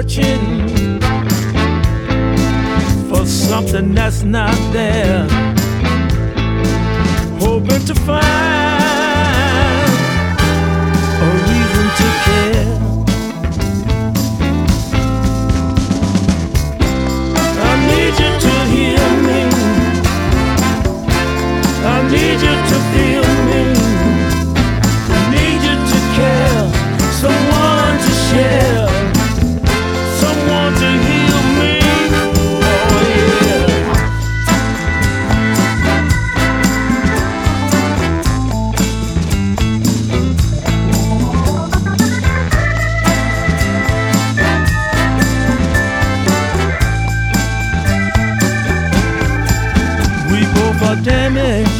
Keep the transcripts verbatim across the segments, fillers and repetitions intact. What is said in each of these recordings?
searching for something that's not there, hoping to find a reason to care. I need you to hear me, I need you to feel me, I need you to care, someone to share, someone to heal me. Oh yeah. We both are damaged,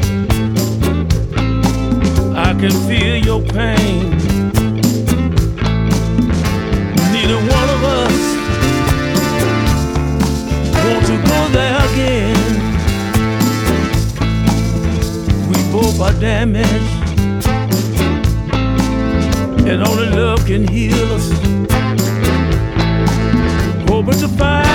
I can feel your pain. Neither one of us want to go there again. We both are damaged, and only love can heal us. Hoping to find